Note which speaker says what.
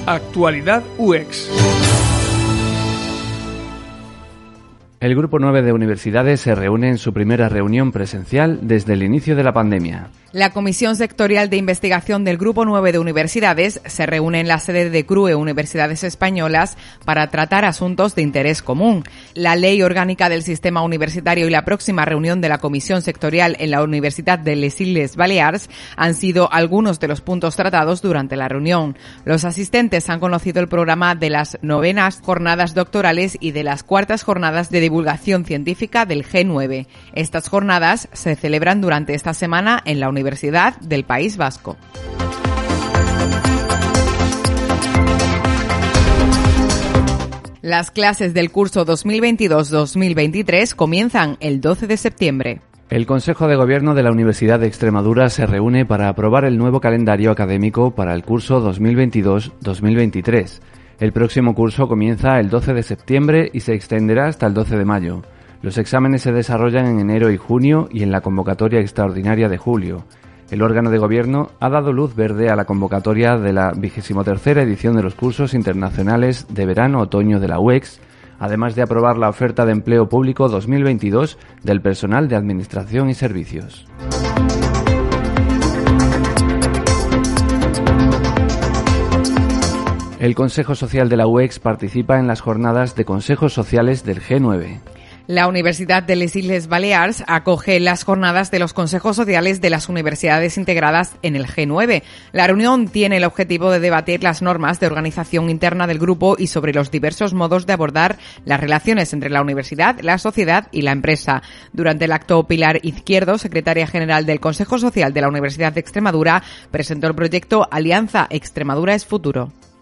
Speaker 1: Actualidad UX.
Speaker 2: El Grupo 9 de Universidades se reúne en su primera reunión presencial desde el inicio de la pandemia.
Speaker 3: La Comisión Sectorial de Investigación del Grupo 9 de Universidades se reúne en la sede de CRUE Universidades Españolas para tratar asuntos de interés común. La Ley Orgánica del Sistema Universitario y la próxima reunión de la Comisión Sectorial en la Universidad de les Illes Balears han sido algunos de los puntos tratados durante la reunión. Los asistentes han conocido el programa de las 9ª jornadas doctorales y de las 4ª jornadas de divulgación científica del G9. Estas jornadas se celebran durante esta semana en la Universidad del País Vasco. Las clases del curso 2022-2023 comienzan el 12 de septiembre.
Speaker 2: El Consejo de Gobierno de la Universidad de Extremadura se reúne para aprobar el nuevo calendario académico para el curso 2022-2023. El próximo curso comienza el 12 de septiembre y se extenderá hasta el 12 de mayo. Los exámenes se desarrollan en enero y junio y en la convocatoria extraordinaria de julio. El órgano de gobierno ha dado luz verde a la convocatoria de la 23ª edición de los cursos internacionales de verano-otoño de la UEX, además de aprobar la oferta de empleo público 2022 del personal de Administración y Servicios. El Consejo Social de la UEX participa en las jornadas de consejos sociales del G9.
Speaker 3: La Universidad de les Illes Balears acoge las jornadas de los consejos sociales de las universidades integradas en el G9. La reunión tiene el objetivo de debatir las normas de organización interna del grupo y sobre los diversos modos de abordar las relaciones entre la universidad, la sociedad y la empresa. Durante el acto, Pilar Izquierdo, secretaria general del Consejo Social de la Universidad de Extremadura, presentó el proyecto Alianza Extremadura es Futuro.